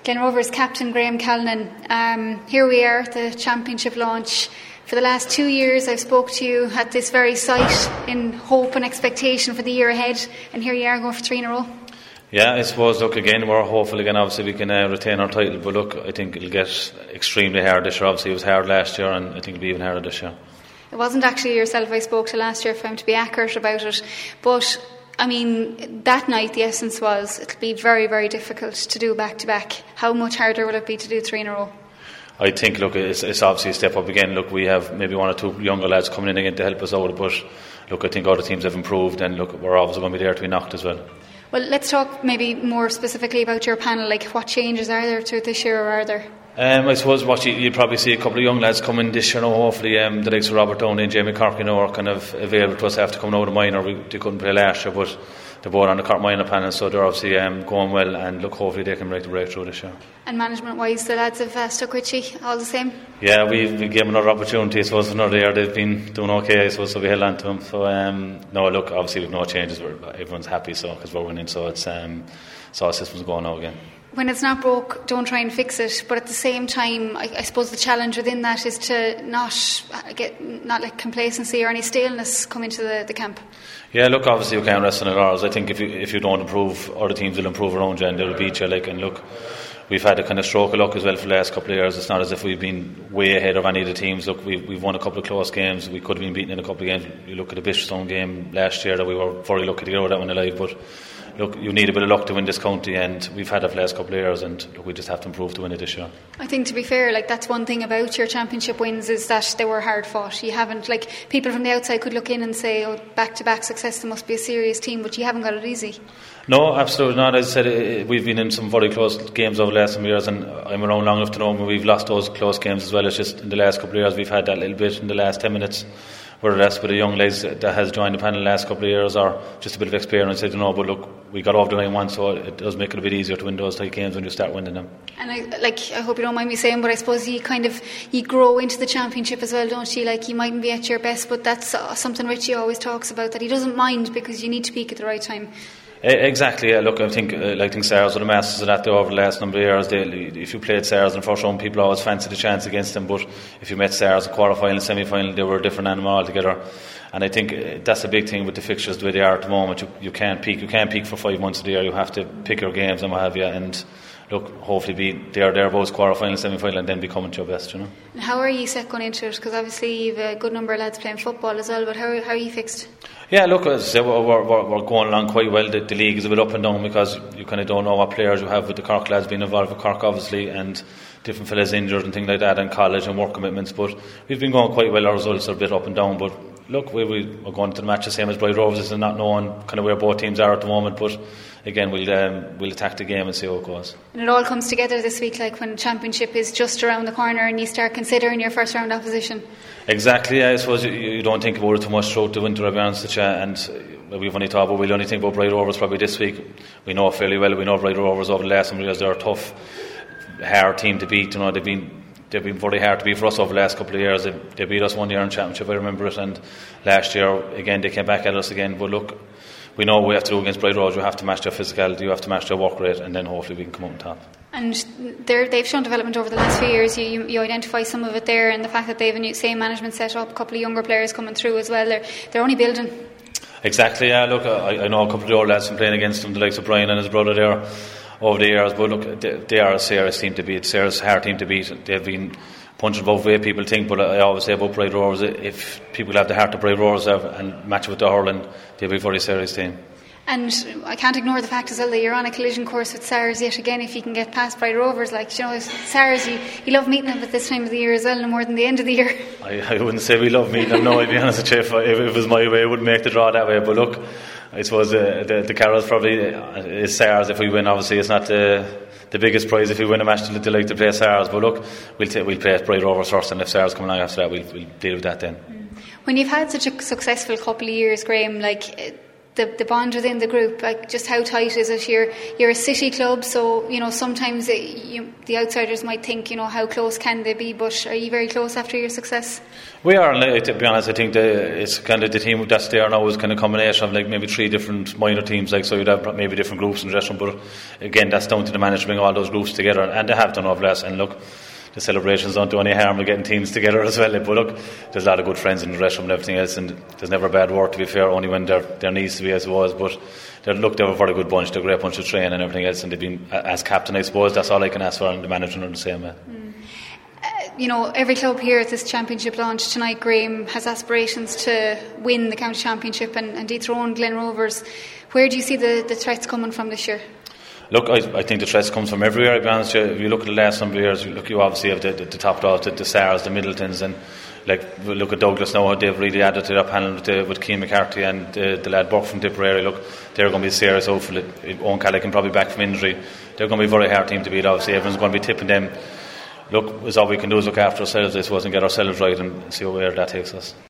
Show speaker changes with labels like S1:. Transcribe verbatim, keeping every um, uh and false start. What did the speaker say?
S1: Glen Rovers captain Graham Callanan. Um, here we are at the championship launch. For the last two years I've spoke to you at this very site in hope and expectation for the year ahead, and here you are going for three in a row.
S2: Yeah, I suppose, look, again, we're hopeful again, obviously we can uh, retain our title, but look, I think it'll get extremely hard this year. Obviously it was hard last year, and I think it'll be even harder this year.
S1: It wasn't actually yourself I spoke to last year, if I'm to be accurate about it, but I mean, that night the essence was it'll be very, very difficult to do back-to-back. How much harder will it be to do three in a row?
S2: I think, look, it's, it's obviously a step up again. Look, we have maybe one or two younger lads coming in again to help us out, but look, I think other teams have improved, and look, we're obviously going to be there to be knocked as well.
S1: Well, let's talk maybe more specifically about your panel. Like, what changes are there to it this year, or are there?
S2: Um, I suppose what you, you'll probably see a couple of young lads coming this year now, hopefully. Um, the likes of Robert Downey and Jamie Cork, you know, are kind of available to us after coming out of minor. We, they couldn't play last year, but they're both on the Cork minor panel, so they're obviously um, going well, and look, hopefully they can break the breakthrough this year. And
S1: management-wise, the lads have uh, stuck with you all the same?
S2: Yeah, we, we gave them another opportunity, I suppose, another year. They've been doing okay, I suppose, so we held on to them. So, um, no, look, obviously we've no changes. We're, everyone's happy, so because we're winning, so it's um, so our system's going now again.
S1: When it's not broke, don't try and fix it. But at the same time, I, I suppose the challenge within that is to not get not let complacency or any staleness come into the, the camp.
S2: Yeah, look, obviously you can't rest on it ours. I think if you if you don't improve, other teams will improve around you and they'll beat you. Like, and look, we've had a kind of stroke of luck as well for the last couple of years. It's not as if we've been way ahead of any of the teams. Look, we've, we've won a couple of close games. We could have been beaten in a couple of games. You look at the Bishopstone game last year that we were very lucky to get out of that one alive, but look, you need a bit of luck to win this county, and we've had it for the last couple of years, and look, we just have to improve to win it this year.
S1: I think, to be fair, like, that's one thing about your championship wins, is that they were hard fought. You haven't, like, people from the outside could look in and say, oh, back-to-back success, there must be a serious team, but you haven't got it easy.
S2: No, absolutely not. As I said, we've been in some very close games over the last some years, and I'm around long enough to know we've lost those close games as well. It's just in the last couple of years we've had that little bit in the last ten minutes, whether that's with the young lads that has joined the panel the last couple of years or just a bit of experience, I don't know, but look, we got over the line once, so it does make it a bit easier to win those type games when you start winning them.
S1: And I, like, I hope you don't mind me saying, but I suppose you kind of you grow into the championship as well, don't you? Like, you mightn't be at your best, but that's uh, something Richie always talks about, that he doesn't mind because you need to peak at the right time.
S2: Exactly, yeah. Look, I think uh, like, I think Sars were the masters of that there over the last number of years. They, if you played Sars in the first round, people always fancied the chance against them, but if you met Sars in quarter final, semi final, they were a different animal altogether. And I think uh, that's a big thing with the fixtures the way they are at the moment. You, you can't peak you can't peak for five months of the year. You have to pick your games and what have you, and look, hopefully be there thereabouts, quarter final, semi final, and then be coming to your best, you know.
S1: And how are you set going into it? Because obviously you've a good number of lads playing football as well, but how, how are you fixed?
S2: Yeah, look, as I said, we're, we're, we're going along quite well. The, the league is a bit up and down because you kind of don't know what players you have with the Cork lads being involved with Cork, obviously, and different fellas injured and things like that, and college and work commitments. But we've been going quite well. Our results are a bit up and down, but look, we, we, we're going to the match the same as Blythe Rovers, and not knowing kind of where both teams are at the moment, but again, we'll um, we'll attack the game and see how it goes. And
S1: it all comes together this week, like when championship is just around the corner and you start considering your first round opposition.
S2: Exactly, I suppose you, you don't think about it too much throughout the winter, I'll be honest with you, and we've only thought about, we'll only think about Blythe Rovers probably this week. We know fairly well, we know Blythe Rovers over the last number of years, they're a tough, hard team to beat. You know, they've been they've been very hard to beat for us over the last couple of years. They, they beat us one year in championship, I remember it, and last year again they came back at us again. But look, we know what we have to do against Blythe Rovers. You have to match their physicality, you have to match their work rate, and then hopefully we can come out on top.
S1: And they've shown development over the last few years. You, you, you identify some of it there, and the fact that they have a new same management set up, a couple of younger players coming through as well. They're they're only building.
S2: Exactly, yeah. Look, I, I know a couple of the old lads from playing against them, the likes of Brian and his brother there over the years. But look, they, they are a serious team to beat. Serious hard team to beat. They've been punching above way people think, but I always say about Blythe Rovers, if people have the heart of Blythe Rovers and match it with the hurling, they'll be a very serious team.
S1: And I can't ignore the fact as well that you're on a collision course with Sars yet again. If you can get past Blythe Rovers, like, you know, Sars, you, you love meeting them at this time of the year as well, no more than the end of the year.
S2: I, I wouldn't say we love meeting them, no, I'd be honest with you. If, if it was my way, I wouldn't make the draw that way. But look, I suppose uh, the, the Carroll's probably uh, is Sars if we win. Obviously, it's not the the biggest prize if we win a match to, to like to play Sars. But look, we'll t- we'll play Blythe Rovers first, and if Sars come along after that, we'll, we'll deal with that then.
S1: When you've had such a successful couple of years, Graham, like, the, the bond within the group, like just how tight is it? You're you're a city club, so you know sometimes it, you, the outsiders might think, you know, how close can they be? But are you very close after your success?
S2: We are, and to be honest, I think the, it's kind of the team that's there now is kind of a combination of like maybe three different minor teams, like so you'd have maybe different groups in the dressing room. But again, that's down to the manager bring all those groups together, and they have done over the last. And look, the celebrations don't do any harm with getting teams together as well. But look, there's a lot of good friends in the dressing room and everything else, and there's never a bad word, to be fair, only when there there needs to be, as it was. But they're, look, they're a very good bunch, they're a great bunch of training and everything else, and they've been, as captain, I suppose, that's all I can ask for, and the manager are the same way. Mm.
S1: You know, every club here at this championship launch tonight, Graham, has aspirations to win the county championship and, and dethrone Glen Rovers. Where do you see the, the threats coming from this year?
S2: Look, I, I think the threats come from everywhere, to be honest. If you look at the last number of years, look, you obviously have the, the, the top dog, the, the Stars, the Middletons, and like look at Douglas now, they've really added to that panel with, uh, with Keane McCarthy and uh, the lad Buck from Tipperary. Look, they're going to be serious outfit. Owen Callaghan probably back from injury. They're going to be a very hard team to beat, obviously. Everyone's going to be tipping them. Look, all we can do is look after ourselves, I suppose, and get ourselves right and see where that takes us.